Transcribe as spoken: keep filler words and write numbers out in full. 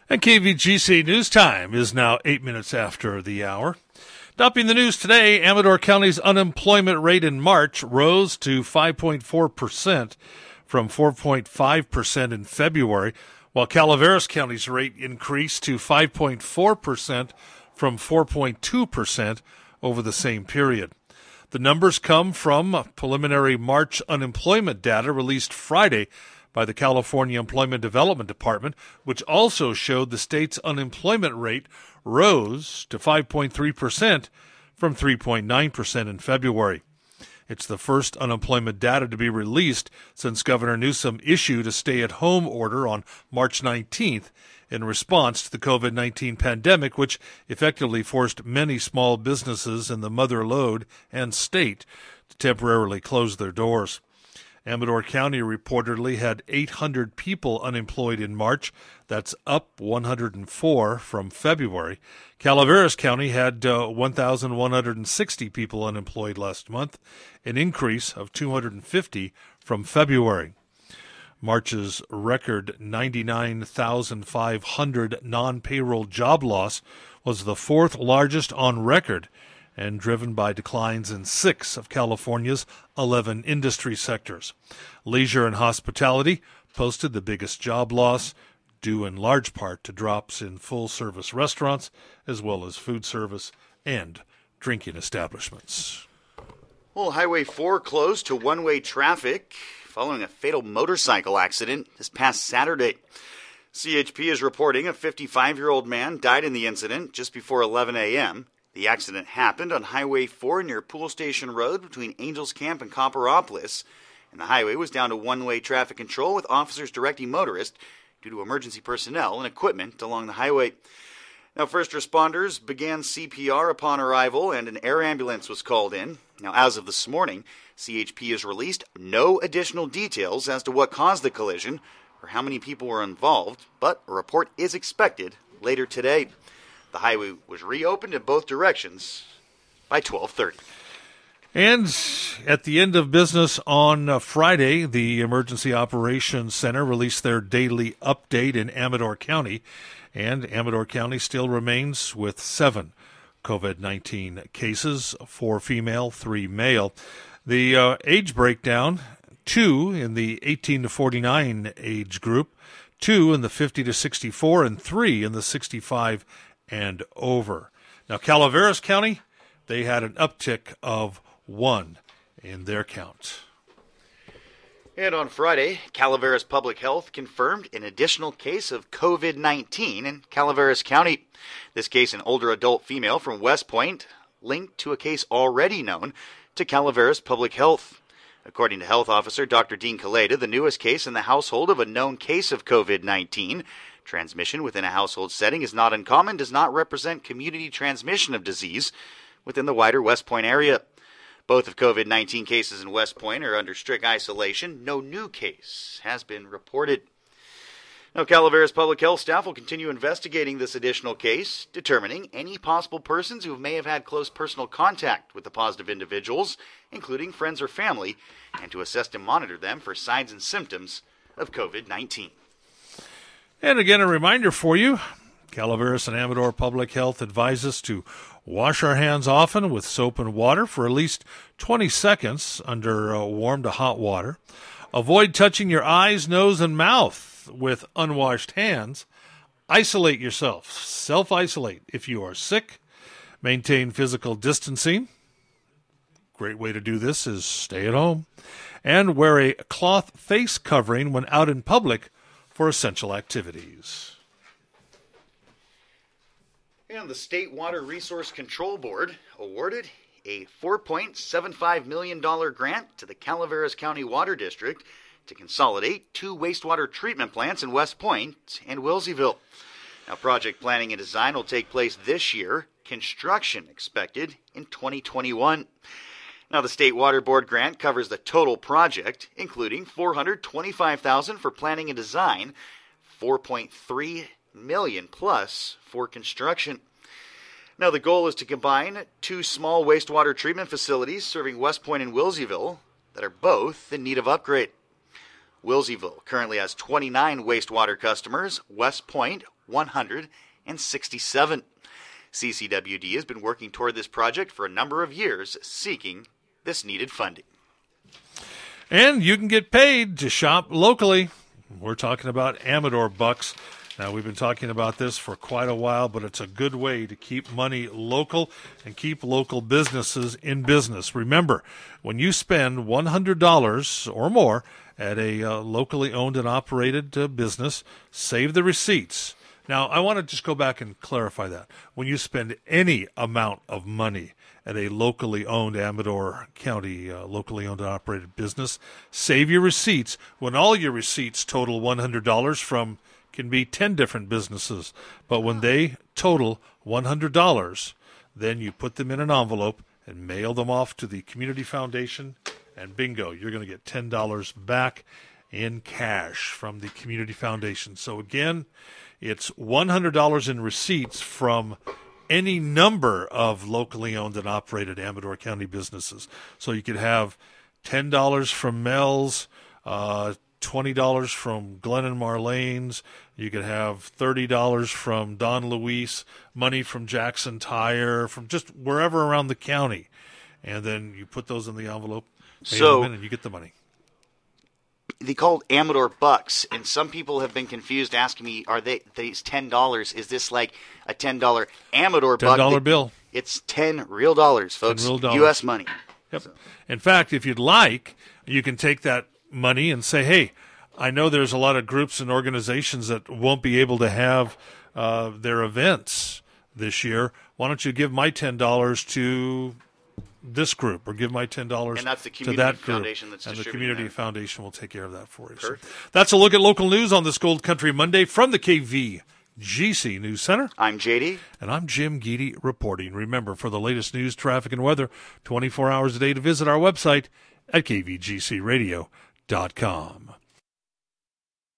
And K V G C News Time is now eight minutes after the hour. Topping the news today, Amador County's unemployment rate in March rose to five point four percent from four point five percent in February, while Calaveras County's rate increased to five point four percent from four point two percent over the same period. The numbers come from preliminary March unemployment data released Friday by the California Employment Development Department, which also showed the state's unemployment rate rose to five point three percent from three point nine percent in February. It's the first unemployment data to be released since Governor Newsom issued a stay-at-home order on March nineteenth in response to the covid nineteen pandemic, which effectively forced many small businesses in the mother lode and state to temporarily close their doors. Amador County reportedly had eight hundred people unemployed in March. That's up one hundred four from February. Calaveras County had uh, one thousand one hundred sixty people unemployed last month, an increase of two hundred fifty from February. March's record ninety-nine thousand five hundred non-payroll job loss was the fourth largest on record, and driven by declines in six of California's eleven industry sectors. Leisure and hospitality posted the biggest job loss, due in large part to drops in full-service restaurants, as well as food service and drinking establishments. Well, Highway four closed to one-way traffic following a fatal motorcycle accident this past Saturday. C H P is reporting a fifty-five-year-old man died in the incident just before eleven a.m., The accident happened on Highway four near Pool Station Road between Angels Camp and Copperopolis, and the highway was down to one-way traffic control with officers directing motorists due to emergency personnel and equipment along the highway. Now, first responders began C P R upon arrival, and an air ambulance was called in. Now, as of this morning, C H P has released no additional details as to what caused the collision or how many people were involved, but a report is expected later today. The highway was reopened in both directions by twelve thirty. And at the end of business on uh, Friday, the Emergency Operations Center released their daily update in Amador County, and Amador County still remains with seven covid nineteen cases, four female, three male. The uh, age breakdown, two in the eighteen to forty-nine age group, two in the fifty to sixty-four, and three in the sixty-five and over. Now, Calaveras County, they had an uptick of one in their count. And on Friday, Calaveras Public Health confirmed an additional case of covid nineteen in Calaveras County. This case, an older adult female from West Point, linked to a case already known to Calaveras Public Health. According to Health Officer Doctor Dean Kaleda, the newest case in the household of a known case of covid nineteen. Transmission within a household setting is not uncommon, does not represent community transmission of disease within the wider West Point area. Both of covid nineteen cases in West Point are under strict isolation. No new case has been reported. Now, Calaveras Public Health staff will continue investigating this additional case, determining any possible persons who may have had close personal contact with the positive individuals, including friends or family, and to assess and monitor them for signs and symptoms of covid nineteen. And again, a reminder for you, Calaveras and Amador Public Health advise us to wash our hands often with soap and water for at least twenty seconds under uh, warm to hot water. Avoid touching your eyes, nose, and mouth with unwashed hands. Isolate yourself. Self-isolate if you are sick. Maintain physical distancing. Great way to do this is stay at home. And wear a cloth face covering when out in public for essential activities. And the State Water Resource Control Board awarded a four point seven five million dollars grant to the Calaveras County Water District to consolidate two wastewater treatment plants in West Point and Wilseyville. Now, project planning and design will take place this year. Construction expected in twenty twenty-one. Now, the State Water Board grant covers the total project, including four hundred twenty-five thousand dollars for planning and design, four point three million dollars plus for construction. Now, the goal is to combine two small wastewater treatment facilities serving West Point and Wilseyville that are both in need of upgrade. Wilseyville currently has twenty-nine wastewater customers, West Point one hundred sixty-seven. C C W D has been working toward this project for a number of years, seeking this needed funding. And you can get paid to shop locally. We're talking about Amador bucks. Now, we've been talking about this for quite a while, but it's a good way to keep money local and keep local businesses in business. Remember, when you spend one hundred dollars or more at a uh, locally owned and operated uh, business, save the receipts. Now, I want to just go back and clarify that. When you spend any amount of money at a locally owned Amador County, uh, locally owned and operated business, save your receipts when all your receipts total one hundred dollars from can be ten different businesses. But when they total one hundred dollars, then you put them in an envelope and mail them off to the Community Foundation, and bingo, you're going to get ten dollars back in cash from the Community Foundation. So again, it's one hundred dollars in receipts from any number of locally owned and operated Amador County businesses. So you could have ten dollars from Mel's, uh, twenty dollars from Glenn and Marlene's. You could have thirty dollars from Don Luis, money from Jackson Tire, from just wherever around the county. And then you put those in the envelope, mail So- them in, and you get the money. They called Amador bucks, and some people have been confused, asking me, "Are they these ten dollars? Is this like a ten dollar Amador buck?" ten dollar bill. It's ten real dollars, folks. real dollars. U S money. Yep. In fact, if you'd like, you can take that money and say, hey, I know there's a lot of groups and organizations that won't be able to have uh, their events this year. Why don't you give my ten dollars to this group, or give my ten dollars And that's the to Community that group, Foundation that's and the distributing Community that. Foundation will take care of that for you. So Perfect. that's a look at local news on this Gold Country Monday from the K V G C News Center. I'm J D. And I'm Jim Geedy reporting. Remember, for the latest news, traffic, and weather, twenty-four hours a day, to visit our website at k v g c radio dot com.